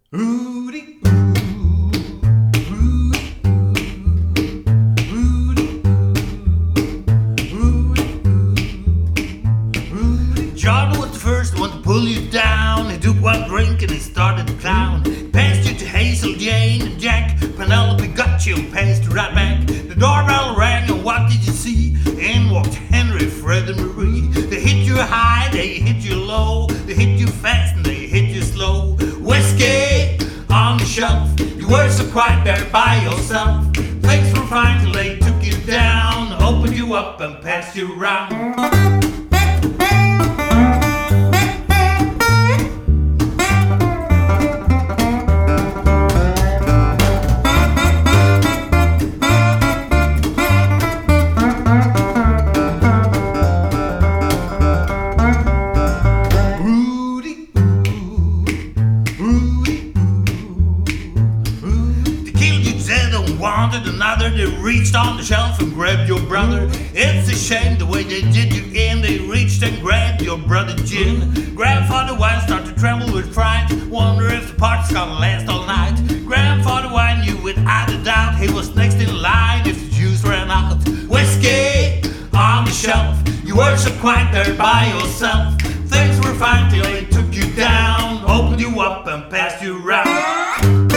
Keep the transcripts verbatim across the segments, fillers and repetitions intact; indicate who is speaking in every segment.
Speaker 1: Rudy, ooh, Rudy, ooh, Rudy, ooh, Rudy, ooh, Rudy. John was the first one to pull you down. He took one drink and he started to clown. Passed you to Hazel, Jane, and Jack. Penelope got you and passed you right back. The doorbell rang and what did you see? In walked Henry, Fred, and Marie. They hit you high, they hit you low. They hit you fast and they hit you slow. Whiskey on the shelf, you were so quiet there by yourself. Things were fine till they took you down, opened you up and passed you around. Wanted another, they reached on the shelf and grabbed your brother. It's a shame the way they did you in. They reached and grabbed your brother Jim. Grandfather Wine started to tremble with fright. Wonder if the party's gonna last all night. Grandfather Wine knew without a doubt he was next in line if the juice ran out. Whiskey on the shelf, you were so quiet there by yourself. Things were fine till they took you down, opened you up and passed you around.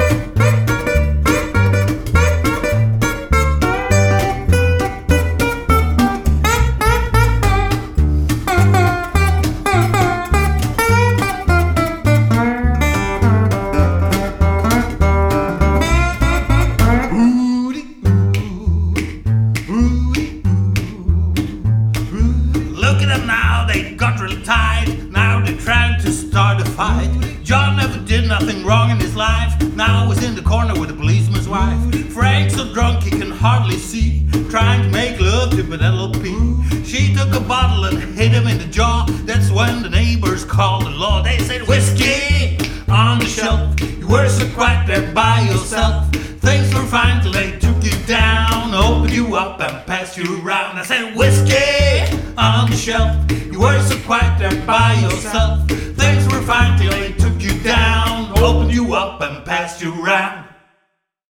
Speaker 1: Now they got real tight, now they're trying to start a fight. John never did nothing wrong in his life, now he's in the corner with a policeman's wife. Frank's so drunk he can hardly see, trying to make love to Penelope. She took a bottle and hit him in the jaw, that's when the neighbors called the law. They said, whiskey on the shelf, you were so quiet there by yourself. Things were fine till they took you down, opened you up and passed you around. I said, whiskey on the shelf, you were so quiet there by yourself. Things were fine till they took you down, opened you up and passed you around.